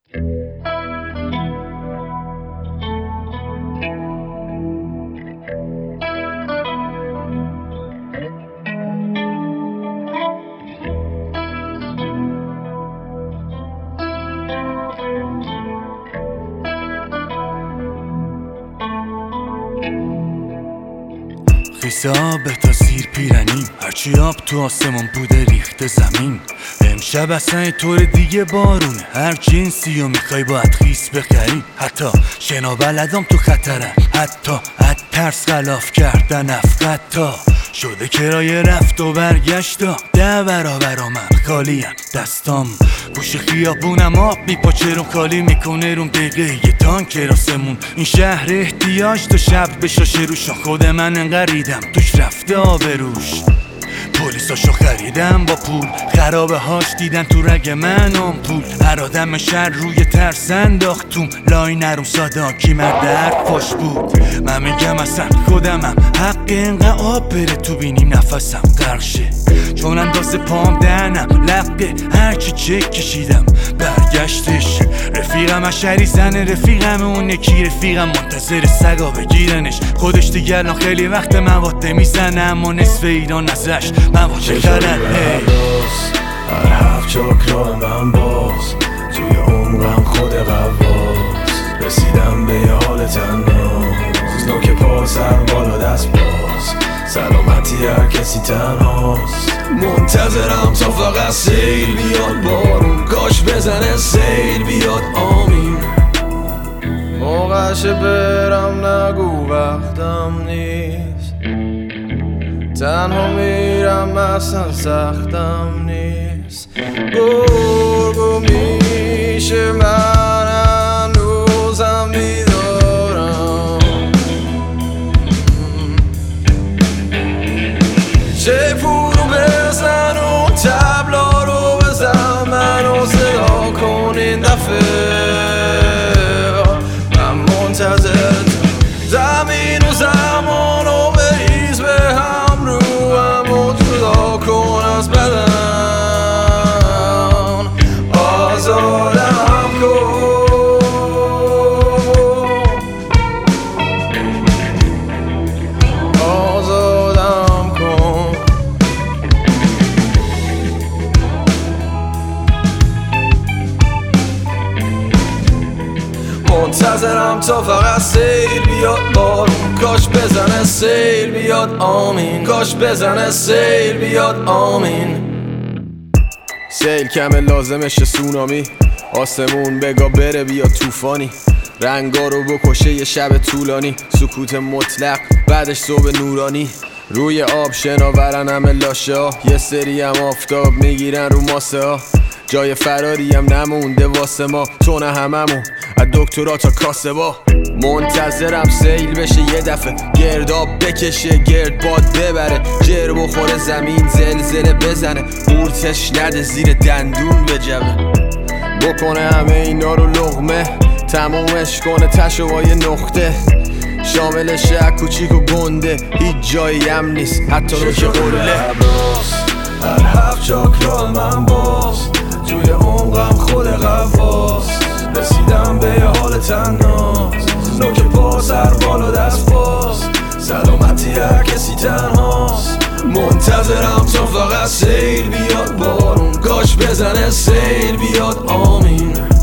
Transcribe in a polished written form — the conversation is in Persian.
خیسه آبه تا زیر پیرنیم، هرچی آب تو آسمون بوده ریخته زمین. امشب اصلا یه طور دیگه بارونه، هر جنسی رو میخوای باید خیس بخری. حتی شنا بلدام تو خطرن، حتی از ترس خلاف کردن افقتا شده کرایه رفت و برگشتا. 10 برابر من خالیم، دستام گوش خیابونم آب میپاچه روم، خالی میکنه روم دقیقه یه تانک راسمون. این شهر احتیاج تو شب بشاشه روش، خود من انقریدم توش رفته آبروش. پلیساشو خریدم با پول، خرابه هاش دیدن تو رگ من پول. هر آدم شهر روی ترس انداختوم، لای نروم ساداکی مرد حرفاش بود. من میگم اصلا خودمم حق اینقدر آب بره تو بینیم نفسم غرق شه، چون اندازه پام دهنم لقه هرچی چک کشیدم برگشتش. رفیقم اشری زنه، رفیقم اون یکی رفیقم منتظر سگا بگیرنش. خودش دیگر الان خیلی وقت مواده میزنه، اما نصف ایران ازش مواده خرن. هر هفت چاکرا من باز توی عمرم خود قواز، رسیدم به یه حال تناز، نوک پا سر بالا دست باز، سلامتی هر کسی تنهاست. منتظرم تا فقط سیل بیاد، بارون کاش بزنه سیل بیاد آمین. موقعش برم نگو وقتم نیست، تنها میرم اصلا سختم نیست. گرگو میشه من هنوزم بیدارم، چه پولو بزن و تبلا رو بزن، منو صدا کن این دفعه. من منتظرتم زمین و زمان و بریز به هم رو هم جدا کن از بدن، آزادم کن، آزادم کن. منتظرم تا فقط سیل بیاد، بارون کاش بزنه سیل بیاد آمین، کاش بزنه سیل بیاد آمین. سیل کمه لازمشه سونامی، آسمون بگا بره بیا توفانی، رنگا رو بکشه یه شب طولانی، سکوت مطلق بعدش صبح نورانی. روی آب شناورن همه لاشه ها، یه سری هم آفتاب میگیرن رو ماسه ها. جای فراری هم نمونده واسه ما، تو نه هممون از دکترا تا کاسبا. منتظرم سیل بشه یه دفعه، گرداب بکشه گرد باد ببره، جر بخوره زمین زلزله بزنه، قورتش نده زیر دندون بجبه. بکنه همه اینا رو لقمه، تمومش کنه تشو با یه نقطه، شامل شهر کوچیک و گنده، هیچ جایی هم نیست حتی رو که قله. هر هفت چاکرا من باز توی عمقم خود قواز، رسیدم به یه حال تناز، نوک پا سر بالا دست باز، سلامتی هر کسی تنهاست. منتظرم تا فقط سیل بیاد، بارون کاش بزنه سیل بیاد آمین.